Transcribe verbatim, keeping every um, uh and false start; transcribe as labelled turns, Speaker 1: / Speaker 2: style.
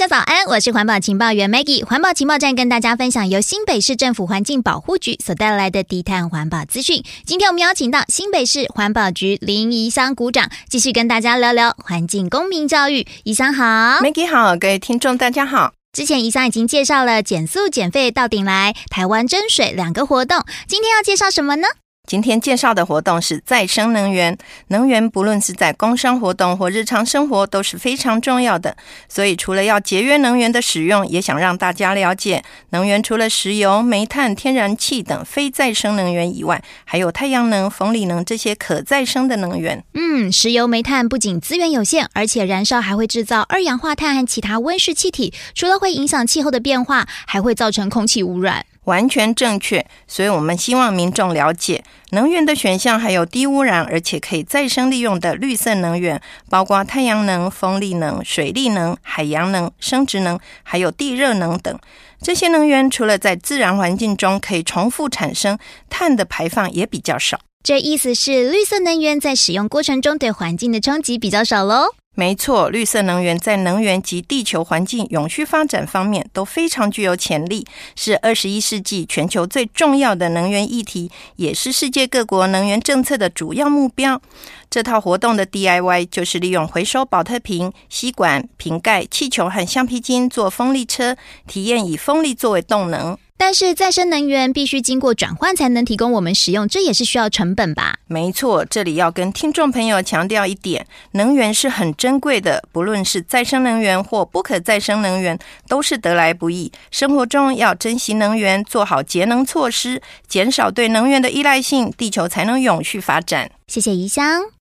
Speaker 1: 家早安，我是环保情报员 Maggie。 环保情报站跟大家分享由新北市政府环境保护局所带来的低碳环保资讯。今天我们邀请到新北市环保局林宜香股长，继续跟大家聊聊环境公民教育。宜香好。
Speaker 2: Maggie 好，各位听众大家好。
Speaker 1: 之前宜香已经介绍了减速减废到顶来、台湾真水两个活动，今天要介绍什么呢？
Speaker 2: 今天介绍的活动是再生能源。能源不论是在工商活动或日常生活都是非常重要的，所以除了要节约能源的使用，也想让大家了解，能源除了石油、煤炭、天然气等非再生能源以外，还有太阳能、风力能这些可再生的能源。
Speaker 1: 嗯，石油、煤炭不仅资源有限，而且燃烧还会制造二氧化碳和其他温室气体，除了会影响气候的变化，还会造成空气污染。
Speaker 2: 完全正确，所以我们希望民众了解能源的选项还有低污染而且可以再生利用的绿色能源，包括太阳能、风力能、水力能、海洋能、生质能还有地热能等。这些能源除了在自然环境中可以重复产生，碳的排放也比较少。
Speaker 1: 这意思是绿色能源在使用过程中对环境的冲击比较少咯。
Speaker 2: 没错，绿色能源在能源及地球环境永续发展方面都非常具有潜力，是二十一世纪全球最重要的能源议题，也是世界各国能源政策的主要目标。这套活动的 D I Y 就是利用回收保特瓶、吸管、瓶盖、气球和橡皮筋做风力车，体验以风力作为动能。
Speaker 1: 但是再生能源必须经过转换才能提供我们使用，这也是需要成本吧？
Speaker 2: 没错，这里要跟听众朋友强调一点，能源是很珍贵的，不论是再生能源或不可再生能源，都是得来不易。生活中要珍惜能源，做好节能措施，减少对能源的依赖性，地球才能永续发展。
Speaker 1: 谢谢宜香。